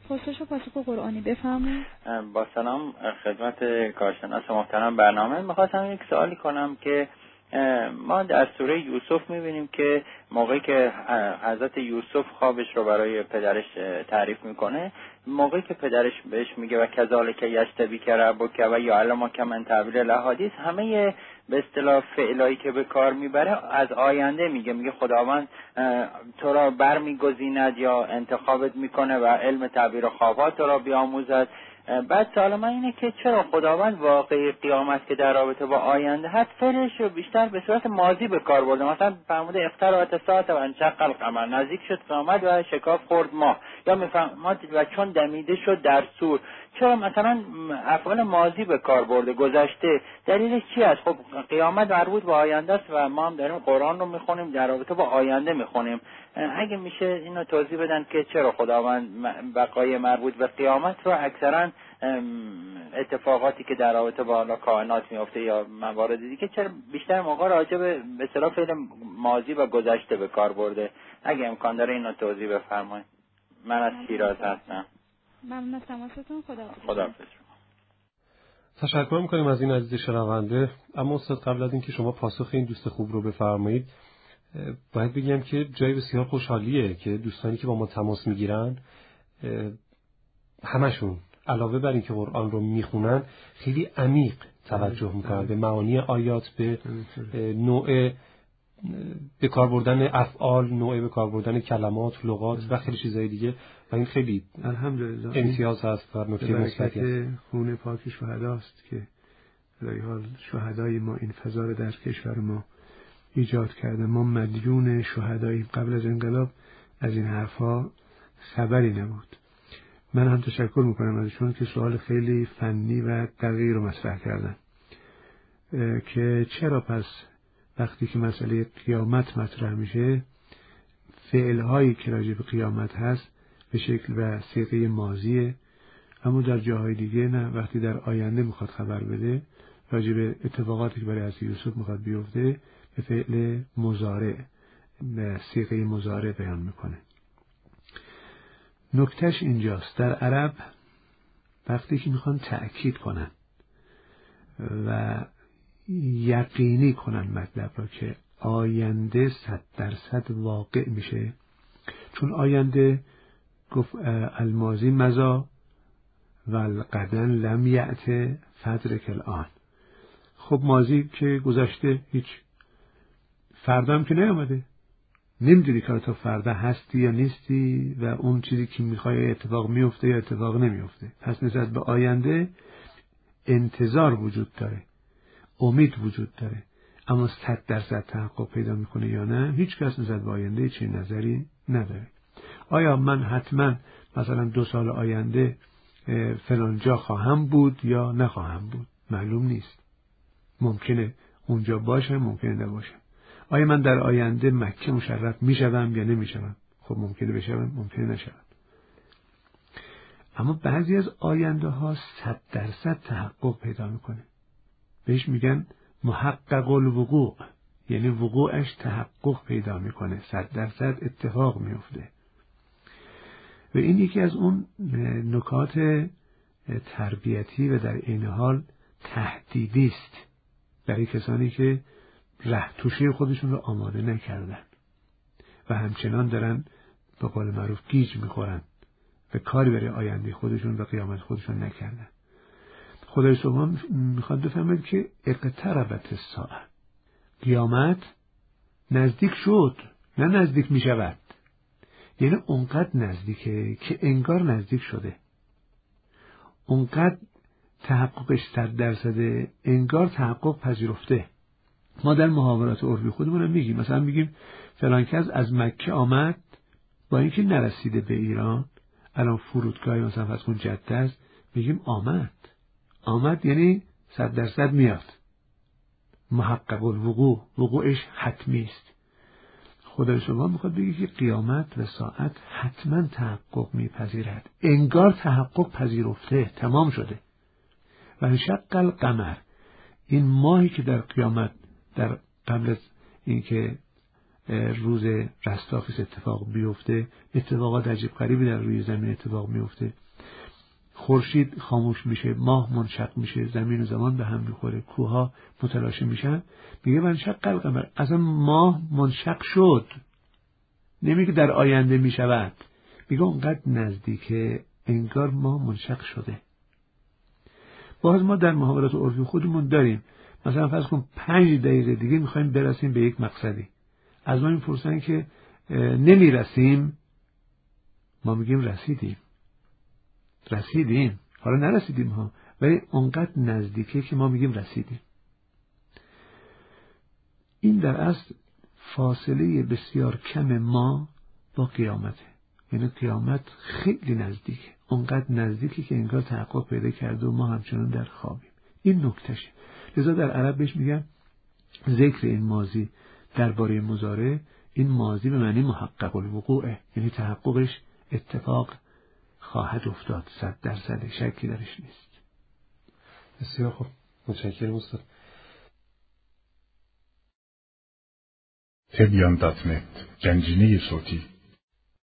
پاسخ قرآنی بفرمایید. با سلام خدمت کارشناس محترم برنامه. می‌خواستم یک سوالی کنم که ما در سوره یوسف می‌بینیم که موقعی که حضرت یوسف خوابش رو برای پدرش تعریف میکنه، موقعی که پدرش بهش میگه و کذالک یجتبیک ربک و یعلمک من تأویل الاحادیث، همه به اصطلاح فعلایی که به کار میبره از آینده میگه خداوند تو را برمیگزیند یا انتخابت میکنه و علم تعبیر خوابها تو را بیاموزد. بعد سوال من اینه که چرا خداوند واقعی قیامت که در رابطه با آینده هست فعلش رو بیشتر به صورت ماضی به کار برده؟ مثلا فرموده اقتربت الساعة و انشق القمر، نزدیک شد قیامت و شکاف خورد ماه، یا میفرماد و چون دمیده شد در صور. چرا مثلا افعال ماضی به کار برده، گذشته؟ دلیلش چی است؟ خب قیامت مربوط به آینده است و ما هم داریم قرآن رو میخونیم در رابطه با آینده میخونیم. اگه میشه اینو توضیح بدن که چرا خداوند بقای مربوط به قیامت رو اکثرا اتفاقاتی که در رابطه با کائنات میفته یا موارد دیگه چرا بیشتر موقع راجع به اصطلاح فعل ماضی و گذشته به کار برده؟ اگه امکان داره اینو توضیح بفرمایید. من از شیراز هستم. ممنون از تماستون. خداحافظ. تشکر میکنیم از این عزیز شنونده. اما استاد قبل از اینکه شما پاسخ این دوست خوب رو بفرمایید، باید بگم که جای بسیار خوشحالیه که دوستانی که با ما تماس میگیرن همشون علاوه بر اینکه قرآن رو میخونن خیلی عمیق توجه میکنن به معانی آیات، به نوع به کار بردن افعال، نوع به کار بردن کلمات، لغات و خیلی چیزای دیگه، و این خیلی الحمدلله امتیاز هست و نکته مثبتی است. خون پاک شهداست که در حال شهدای ما این فضا رو در کشور ما ایجاد کرده. ما مدیون شهدایی قبل از انقلاب از این حرفا خبری نبود. من هم تشکر میکنم ازشون که سوال خیلی فنی و دقیق رو مطرح کردن که چرا پس وقتی که مسئله قیامت مطرح میشه فعلهایی که راجع به قیامت هست به شکل و صیغه ماضیه، اما در جاهای دیگه نه، وقتی در آینده میخواد خبر بده راجع به اتفاقاتی که برای حضرت یوسف میخواد بیفته به فعل مضارع به صیغه مضارع بیان میکنه. نکتهش اینجاست، در عرب وقتی که میخوان تأکید کنن و یقینی کنن مطلب را که آینده 100% واقع میشه، چون آینده گفت الماضی مضی و الغدن لم یأت فدرک الان. خب ماضی که گذشته، هیچ، فردا هم که نیامده، نمیدونی که تو فردا هستی یا نیستی و اون چیزی که میخوای اتفاق میفته یا اتفاق نمیفته. پس نسبت به آینده انتظار وجود داره، امید وجود داره، اما 100% تحقق پیدا میکنه یا نه، هیچ کس نسبت به آینده چه نظری نداره. آیا من حتما مثلا 2 سال آینده فلان جا خواهم بود یا نخواهم بود؟ معلوم نیست. ممکنه اونجا باشم، ممکنه نباشم. آیا من در آینده مکه مشرف میشوم یا نمیشوم؟ خب ممکنه بشوم، ممکنه نشوم. اما بعضی از آینده ها 100% تحقق پیدا میکنه. بهش میگن محقق الوقوع، یعنی وقوعش تحقق پیدا میکنه، 100% اتفاق میفته. و این یکی از اون نکات تربیتی و در این حال تهدیدی است برای کسانی که ره توشی خودشون رو آماده نکردن و همچنان دارن به قول معروف گیج میخورن و کاری برای آینده خودشون و قیامت خودشون نکردن. خدای سبحان میخواد بفهمید که اقتربت الساعه، قیامت نزدیک شد، نه نزدیک میشود. یعنی اونقدر نزدیکه که انگار نزدیک شده، اونقدر تحققش 100% انگار تحقق پذیرفته. ما در محاورات عرفی خودمون میگیم، مثلا میگیم فلان کس از مکه آمد با اینکه نرسیده به ایران، الان فرودگاه مثلا فرض کن جده است، میگیم آمد یعنی 100% میاد، محقق الوقوع، وقوعش حتمی است. خدای سبحان میخواد بگه که قیامت و ساعت حتما تحقق میپذیرد، انگار تحقق پذیرفته، تمام شده. و انشق القمر، این ماهی که در قیامت در قبل از اینکه روز رستاخیز اتفاق بیفته، اتفاقات عجیب غریبی در روی زمین اتفاق میفته، خورشید خاموش میشه، ماه منشق میشه، زمین و زمان به هم میخوره، کوهها متلاشی میشن. میگه منشق القمر، اصلا ماه منشق شد، نمیگه در آینده میشود، میگه اونقدر نزدیکه انگار ماه منشق شده. باز ما در محاورات عرفی خودمون داریم، مثلا فرض کن 5 دقیقه دیگه میخوایم برسیم به یک مقصدی، از ما میپرسن که نمیرسیم، ما میگیم رسیدیم، حالا نرسیدیم ها، ولی اونقدر نزدیکه که ما میگیم رسیدیم. این در اصل فاصله بسیار کم ما با قیامته، یعنی قیامت خیلی نزدیکه، اونقدر نزدیکه که انگار تحقق پیدا کرده و ما همچنان در خوابیم. این نکتهشه. لذا در عرب بهش میگن ذکر این ماضی درباره مضارع، این ماضی به معنی محقق الوقوعه، یعنی تحققش اتفاق خواهد افتاد، 100% شکی درش نیست. بسیار خوب، متشکرم استاد. تبیان.net، گنجینه صوتی.